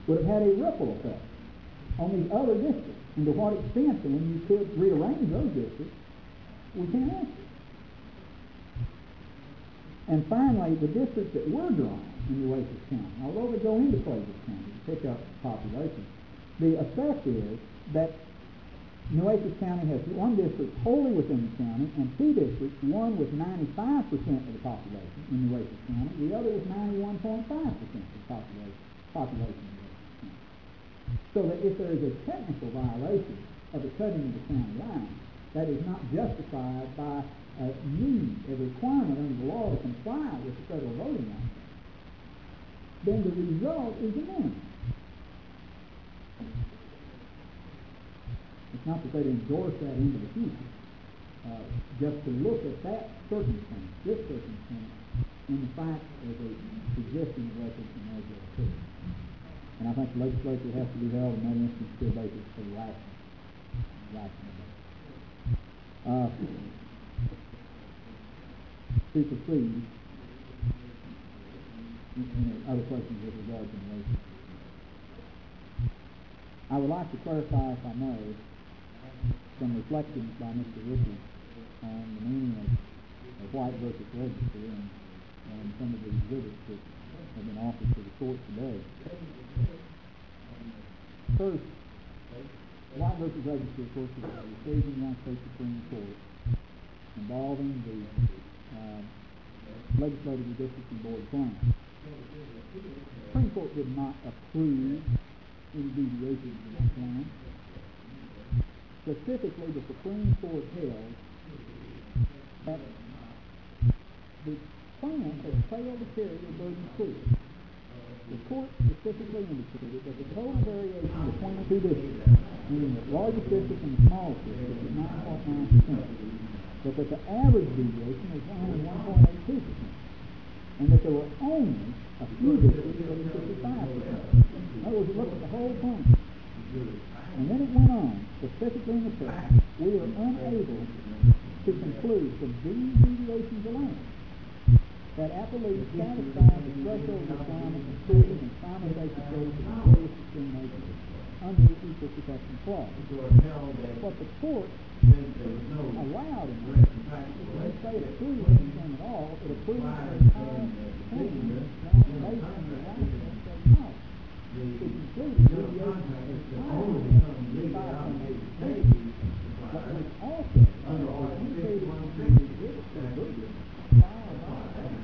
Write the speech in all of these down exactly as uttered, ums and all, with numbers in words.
would have had a ripple effect on these other districts. And to what extent then you could rearrange those districts, we can't answer. And finally, the districts that were drawn in Nueces County, although they go into Clay-Bush County to pick up population, the effect is that Nueces County has one district wholly within the county and two districts, one with ninety-five percent of the population in Nueces County, the other with ninety-one point five percent of the population, population in Nueces County. So that if there is a technical violation of the cutting of the county line, that is not justified by a need, a requirement under the law to comply with the Federal Voting Act, then the result is the minimum. It's not that they'd endorse that into the future. Uh, just to look at that circumstance, this circumstance, in the fact as a existing record in Israel too. And I think the legislature has to be held in that instance to a basis for rational, rational basis. Uh, to proceed, any other questions with regard to the motion? I would like to clarify, if I may, some reflections by Mister Rickey on the meaning of, of White versus Register and, and some of the exhibits that have been offered to the court today. First, White versus Register, of course, is a decision of the United States Supreme Court involving the uh, legislative redistricting board plan. The Supreme Court did not approve any deviations from that plan. Specifically, the Supreme Court held that the plan had failed to carry the burden of proof. The court specifically indicated that the total variation between the two districts, meaning the largest district and the smallest district, was nine point nine percent, but that the average deviation was only one point eight two percent, and that there were only a few districts that were fifty-five percent. In other words, it looked at the whole plan. And then it went on, specifically in the text, we are unable to conclude from these deviations alone that appellees satisfy the threshold requirement of proving and simultaneous case of serious discrimination under the Equal Protection Clause. What the court allowed in this, when say it approved anything at all, it approved the entire plan based on the rational technology. It included deviations as high as five point eight percent, but which also indicated in the exhibit to the verdict filed by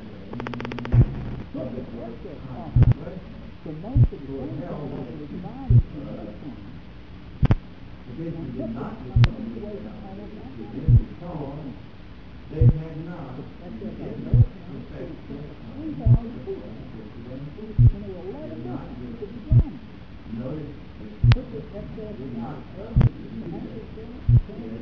took the excess profit from most of the claims that were divided in other claims. And took it under the situation almost accurately. They had not excess of no account to the extent of three thousand people. And there were eleven districts to be drawn. Took this excess amount of evidence and actually said, ten,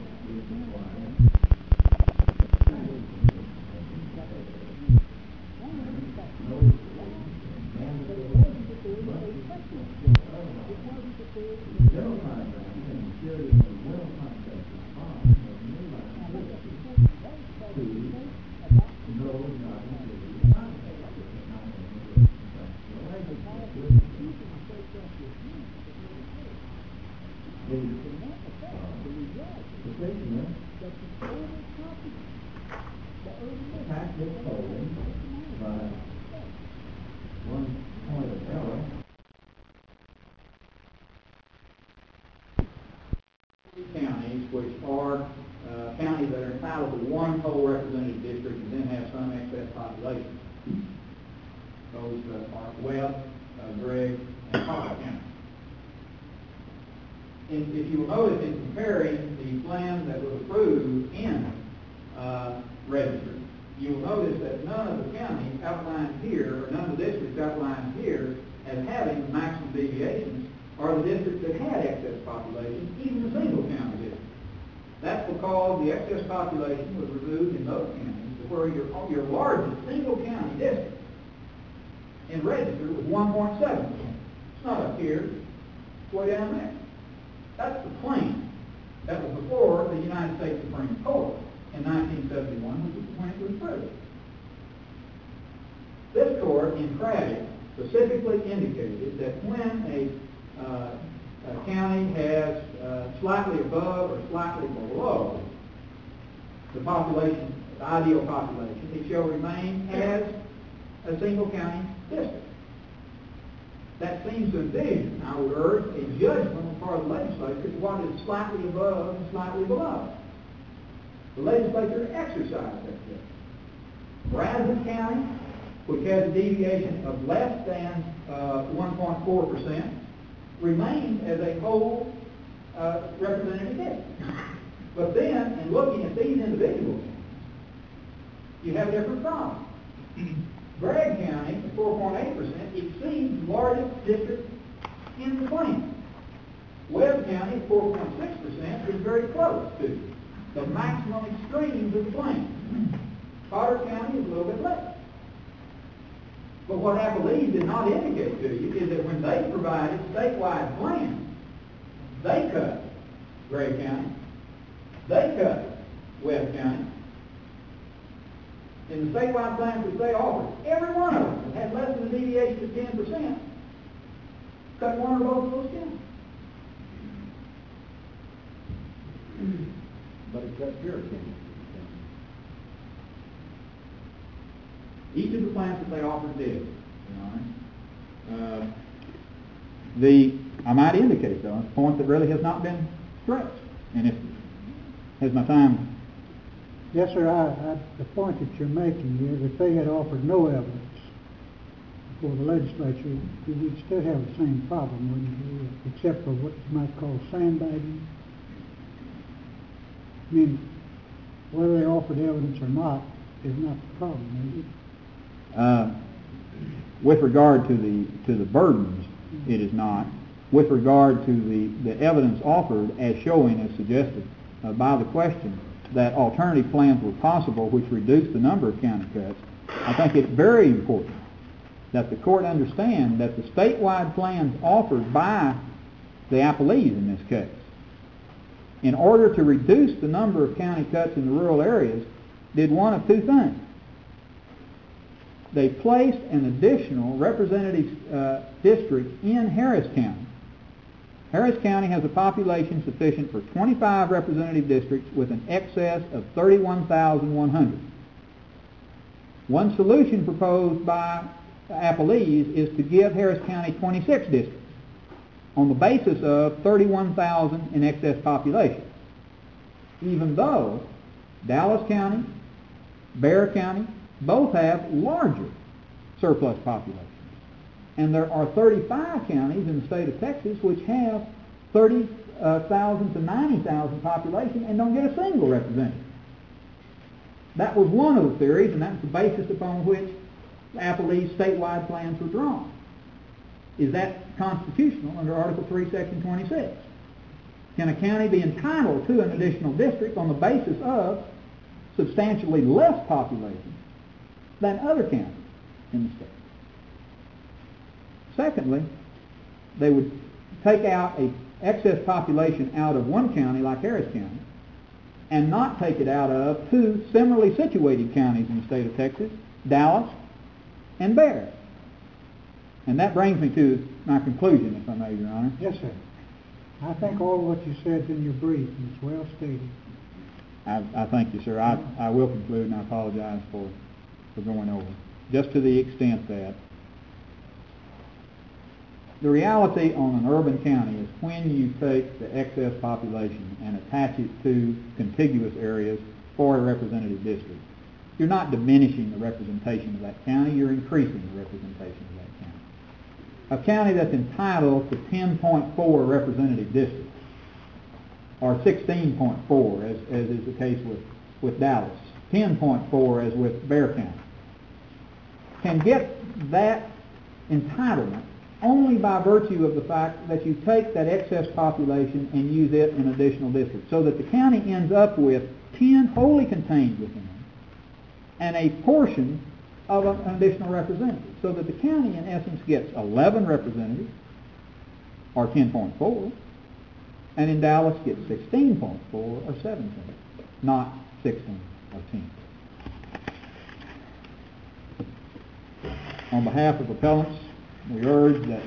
counties, which are uh, counties that are entitled to one whole representative district and then have some excess population. Those uh, are Webb, uh, Gregg, and Cobb County. And if you will notice in comparing the plan that was approved in uh, Register, you will notice that none of the counties outlined here, or none of the districts outlined here as having maximum deviations are the districts that had excess population, even the single county districts. That's because the excess population was removed in those counties where your, your largest single county district in Register was one point seven percent. It's not up here, it's way down there. That's the plan that was before the United States Supreme Court in nineteen seventy-one, which is when it was approved. This court in Craddock specifically indicated that when a, uh, a county has uh, slightly above or slightly below the population, the ideal population, it shall remain as a single county district. That seems to envision, I would urge, a judgment on the part of the legislature as what is slightly above and slightly below. The legislature exercised that judgment. Brazos County, which has a deviation of less than uh, one point four percent, remains as a whole uh, representative district. But then, in looking at these individuals, you have different problems. Bragg County, at four point eight percent, exceeds the largest district in the plan. Webb County, at four point six percent, is very close to the maximum extremes of the plan. Potter County is a little bit less. But what Appalachia did not indicate to you is that when they provided statewide plans, they cut Gray County, they cut Webb County. In the statewide plans that they offered, every one of them that had less than a deviation of ten percent cut one or both of those counties. But it cut your county. Each of the plans that they offered did. All right. Uh, the I might indicate though a point that really has not been stressed, and if has my time. Yes, sir. I, I, the point that you're making is if they had offered no evidence for the legislature, we'd still have the same problem, wouldn't we? Except for what you might call sandbagging. I mean, whether they offered evidence or not is not the problem, is it? Uh, with regard to the to the burdens, it is not. With regard to the, the evidence offered as showing, as suggested uh, by the question, that alternative plans were possible which reduced the number of county cuts, I think it's very important that the court understand that the statewide plans offered by the Appalachians in this case, in order to reduce the number of county cuts in the rural areas, did one of two things. They placed an additional representative uh, district in Harris County. Harris County has a population sufficient for twenty-five representative districts with an excess of thirty-one thousand one hundred. One solution proposed by Appalachia is to give Harris County twenty-six districts on the basis of thirty-one thousand in excess population, even though Dallas County, Bexar County, both have larger surplus populations. And there are thirty-five counties in the state of Texas which have thirty thousand to ninety thousand population and don't get a single representative. That was one of the theories, and that's the basis upon which Appalachia's statewide plans were drawn. Is that constitutional under Article three, Section twenty-six? Can a county be entitled to an additional district on the basis of substantially less population than other counties in the state? Secondly, they would take out a excess population out of one county like Harris County and not take it out of two similarly situated counties in the state of Texas, Dallas and Bexar. And that brings me to my conclusion, if I may, Your Honor. Yes, sir. I think all what you said in your brief is well stated. I, I thank you, sir. I, I will conclude, and I apologize for, for going over. Just to the extent that the reality on an urban county is when you take the excess population and attach it to contiguous areas for a representative district, you're not diminishing the representation of that county, you're increasing the representation of that county. A county that's entitled to ten point four representative districts, or sixteen point four as, as is the case with, with Dallas, ten point four as with Bexar County, can get that entitlement only by virtue of the fact that you take that excess population and use it in additional districts, so that the county ends up with ten wholly contained within it and a portion of an additional representative, so that the county in essence gets eleven representatives, or ten point four, and in Dallas gets sixteen point four or seventeen, not sixteen or ten. On behalf of appellants, we urge that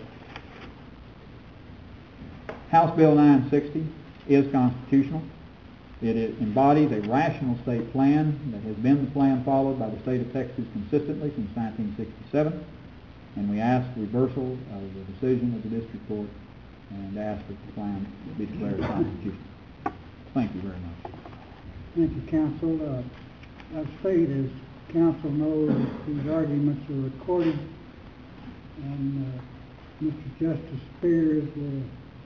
House Bill nine sixty is constitutional. It is, embodies a rational state plan that has been the plan followed by the state of Texas consistently since nineteen sixty-seven, and we ask reversal of the decision of the district court and ask that the plan be declared constitutional. Thank you very much. Thank you, counsel. Uh, as stated, as counsel knows, these arguments are recorded, and uh, Mister Justice Spears will,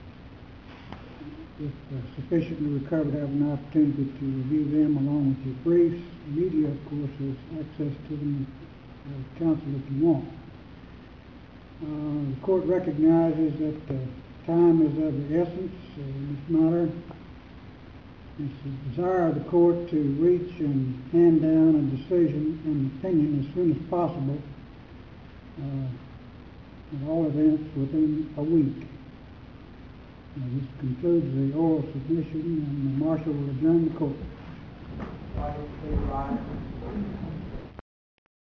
if uh, sufficiently recovered, have an opportunity to review them along with your briefs. The media, of course, has access to them, uh, counsel, if you want. Uh, the court recognizes that uh, time is of the essence uh, in this matter. It's the desire of the court to reach and hand down a decision and opinion as soon as possible, uh, at all events within a week. Now, this concludes the oral submission, and the marshal will adjourn the court.